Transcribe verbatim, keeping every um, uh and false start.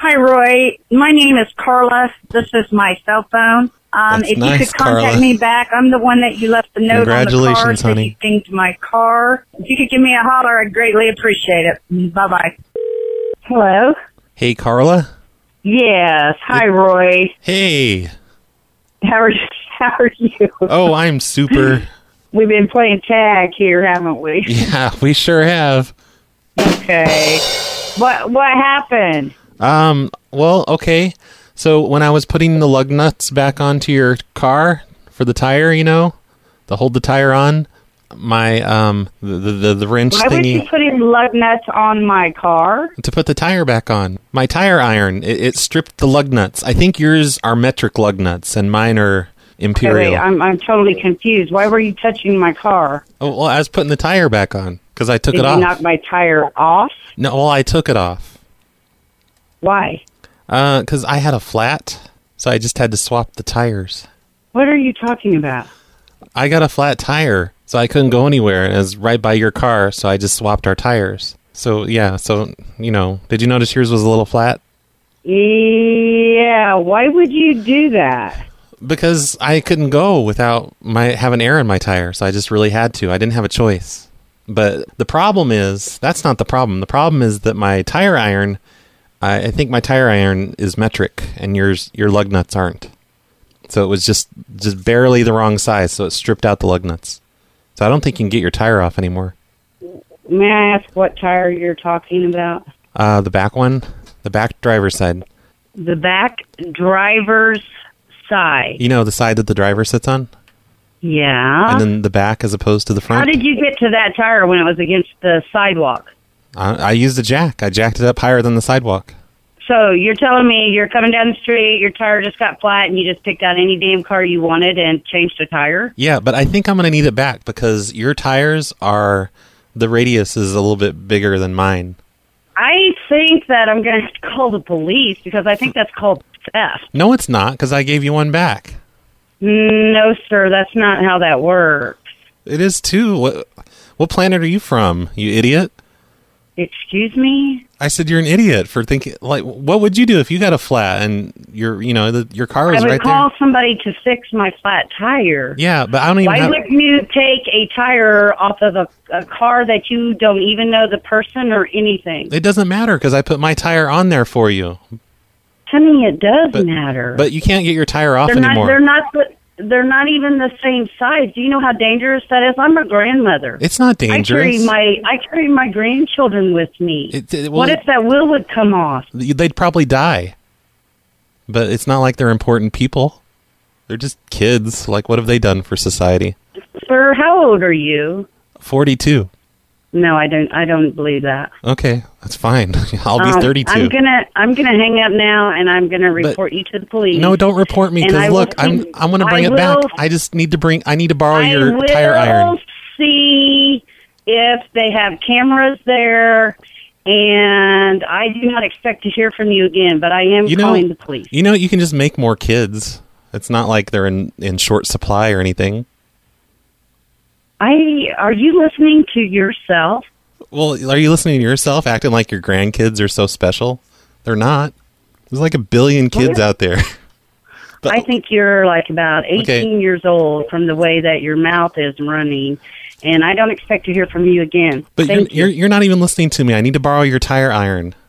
Hi, Roy. My name is Carla. This is my cell phone. Um, That's if nice, you could contact Carla. me back, I'm the one that you left the note on the car. Congratulations, Said honey. you dinged my car. If you could give me a holler, I'd greatly appreciate it. Bye-bye. Hello? Hey, Carla. Yes. Hi, Roy. Hey. How are, how are you? Oh, I'm super. We've been playing tag here, haven't we? Yeah, we sure have. Okay. What What happened? Um, well, okay. So when I was putting the lug nuts back onto your car for the tire, you know, to hold the tire on, my, um, the, the, the wrench Why thingy. was you putting lug nuts on my car? To put the tire back on. My tire iron, it, it stripped the lug nuts. I think yours are metric lug nuts and mine are imperial. Okay, wait, I'm, I'm totally confused. Why were you touching my car? Oh, well, I was putting the tire back on because I took Did it you off. knock my tire off? No, well, I took it off. Why? Uh, because I had a flat, so I just had to swap the tires. What are you talking about? I got a flat tire, so I couldn't go anywhere. And it was right by your car, so I just swapped our tires. So, yeah, so, you know, did you notice yours was a little flat? Yeah, why would you do that? Because I couldn't go without my having air in my tire, so I just really had to. I didn't have a choice. But the problem is, that's not the problem. The problem is that my tire iron, I, I think my tire iron is metric, and yours, your lug nuts aren't. So it was just, just barely the wrong size, so it stripped out the lug nuts. So I don't think you can get your tire off anymore. May I ask what tire you're talking about? Uh, the back one, the back driver's side. The back driver's side. You know, the side that the driver sits on? Yeah. And then the back as opposed to the front? How did you get to that tire when it was against the sidewalk? I, I used a jack. I jacked it up higher than the sidewalk. So you're telling me you're coming down the street, your tire just got flat, and you just picked out any damn car you wanted and changed the tire? Yeah, but I think I'm going to need it back because your tires are, the radius is a little bit bigger than mine. I think that I'm going to have to call the police because I think that's called theft. No, it's not, because I gave you one back. No, sir, that's not how that works. It is too. What, what planet are you from, you idiot? Excuse me? I said you're an idiot for thinking, like, what would you do if you got a flat and your, you know, the, your car was I would right call there? somebody to fix my flat tire. Yeah, but I don't even Why have... would you take a tire off of a, a car that you don't even know the person or anything? It doesn't matter because I put my tire on there for you. Honey, it does But- matter. But you can't get your tire off they're anymore. not. They're not. the- They're not even the same size. Do you know how dangerous that is? I'm a grandmother. It's not dangerous. I carry my I carry my grandchildren with me. It- it- well, what if that wheel would come off? They'd probably die. But it's not like they're important people. They're just kids. Like, what have they done for society? Sir, how old are you? forty-two. No, I don't. I don't believe that. Okay, that's fine. I'll be Um, thirty-two. I'm gonna I'm gonna hang up now, and I'm gonna report you to the police. No, don't report me And I because will look, I'm see- I'm going to bring I it back. will- I just need to bring. I need to borrow I your will tire iron. see if they have cameras there, and I do not expect to hear from you again. But I am You know, calling the police. you know, you can just make more kids. It's not like they're in in short supply or anything. I are you listening to yourself? Well, are you listening to yourself, acting like your grandkids are so special? They're not. There's like a billion kids out there. But- I think you're like about eighteen Okay. years old from the way that your mouth is running, and I don't expect to hear from you again. But you're, Thank you. you're you're not even listening to me. I need to borrow your tire iron.